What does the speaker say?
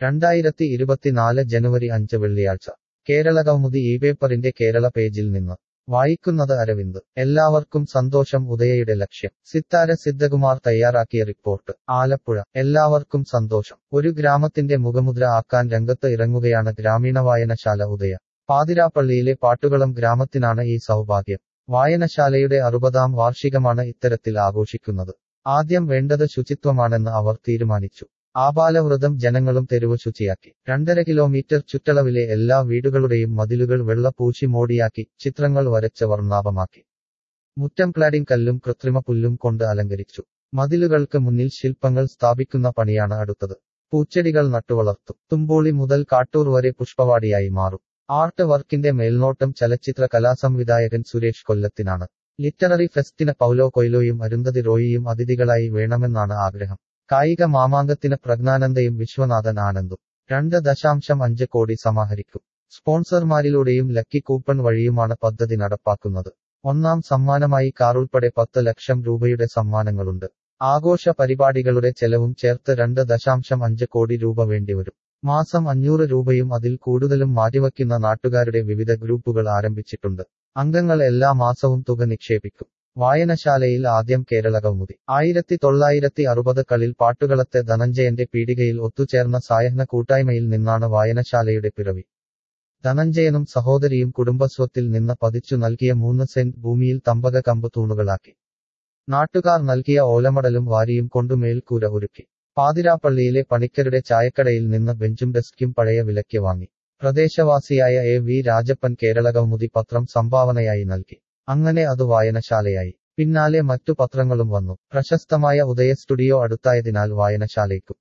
2024 ജനുവരി 5 വെള്ളിയാഴ്ച കേരളകൗമുദി ഈ പേപ്പറിന്റെ കേരള പേജിൽ നിന്ന് വായിക്കുന്നത് അരവിന്ദ്. എല്ലാവർക്കും സന്തോഷം ഉദയയുടെ ലക്ഷ്യം. സിത്താര സിദ്ധകുമാർ തയ്യാറാക്കിയ റിപ്പോർട്ട്. ആലപ്പുഴ. എല്ലാവർക്കും സന്തോഷം. ഒരു ഗ്രാമത്തിന്റെ മുഖമുദ്ര ആക്കാൻ രംഗത്ത് ഇറങ്ങുകയാണ് ഗ്രാമീണ വായനശാല ഉദയ. പാതിരാപ്പള്ളിയിലെ പാട്ടുകളം ഗ്രാമത്തിനാണ് ഈ സൗഭാഗ്യം. വായനശാലയുടെ 60ാം വാർഷികമാണ് ഇത്തരത്തിൽ ആഘോഷിക്കുന്നത്. ആദ്യം വേണ്ടത് ശുചിത്വമാണെന്ന് അവർ തീരുമാനിച്ചു. ആബാലവൃതം ജനങ്ങളും തെരുവ് ശുചിയാക്കി. 2.5 കിലോമീറ്റർ ചുറ്റളവിലെ എല്ലാ വീടുകളുടെയും മതിലുകൾ വെള്ള പൂശി മോടിയാക്കി, ചിത്രങ്ങൾ വരച്ച് വർണ്ണാഭമാക്കി. മുറ്റം ക്ലാഡിംഗ് കല്ലും കൃത്രിമ പുല്ലും കൊണ്ട് അലങ്കരിച്ചു. മതിലുകൾക്ക് മുന്നിൽ ശില്പങ്ങൾ സ്ഥാപിക്കുന്ന പണിയാണ് അടുത്തത്. പൂച്ചെടികൾ നട്ടുവളർത്തും. തുമ്പോളി മുതൽ കാട്ടൂർ വരെ പുഷ്പവാടിയായി മാറും. ആർട്ട് വർക്കിന്റെ മേൽനോട്ടം ചലച്ചിത്ര കലാസംവിധായകൻ സുരേഷ് കൊല്ലത്തിനാണ്. ലിറ്റററി ഫെസ്റ്റിന് പൗലോ കൊയ്ലോയും അരുന്ധതി റോയിയും അതിഥികളായി വേണമെന്നാണ് ആഗ്രഹം. കായിക മാമാങ്കത്തിന് പ്രജ്ഞാനന്ദയും വിശ്വനാഥൻ ആനന്ദും. 2.5 കോടി സമാഹരിക്കും. സ്പോൺസർമാരിലൂടെയും ലക്കി കൂപ്പൺ വഴിയുമാണ് പദ്ധതി നടപ്പാക്കുന്നത്. ഒന്നാം സമ്മാനമായി കാറുൾപ്പെടെ 10 ലക്ഷം രൂപയുടെ സമ്മാനങ്ങളുണ്ട്. ആഘോഷ പരിപാടികളുടെ ചെലവും ചേർത്ത് 2.5 കോടി രൂപ വേണ്ടിവരും. മാസം 500 രൂപയും അതിൽ കൂടുതലും മാറ്റിവയ്ക്കുന്ന നാട്ടുകാരുടെ വിവിധ ഗ്രൂപ്പുകൾ ആരംഭിച്ചിട്ടുണ്ട്. അംഗങ്ങൾ എല്ലാ മാസവും തുക നിക്ഷേപിക്കും. വായനശാലയിൽ ആദ്യം കേരളകൗമുദി. 1960കളിൽ പാട്ടുകളത്തെ ധനഞ്ജയന്റെ പീടികയിൽ ഒത്തുചേർന്ന സായഹ്ന കൂട്ടായ്മയിൽ നിന്നാണ് വായനശാലയുടെ പിറവി. ധനഞ്ജയനും സഹോദരിയും കുടുംബസ്വത്തിൽ നിന്ന് പതിച്ചു നൽകിയ 3 സെന്റ് ഭൂമിയിൽ തമ്പക കമ്പ് തൂണുകളാക്കി. നാട്ടുകാർ നൽകിയ ഓലമടലും വാരിയും കൊണ്ടു മേൽക്കൂര ഒരുക്കി. പാതിരാപ്പള്ളിയിലെ പണിക്കരുടെ ചായക്കടയിൽ നിന്ന് ബെഞ്ചും ഡെസ്കും പഴയ വിലയ്ക്ക് വാങ്ങി. പ്രദേശവാസിയായ എ.വി. രാജപ്പൻ കേരളകൗമുദി പത്രം സംഭാവനയായി നൽകി. അങ്ങനെ അത് വായനശാലയായി. പിന്നാലെ മറ്റു പത്രങ്ങളും വന്നു. പ്രശസ്തമായ ഉദയ സ്റ്റുഡിയോ അടുത്തായതിനാൽ വായനശാലയ്ക്കും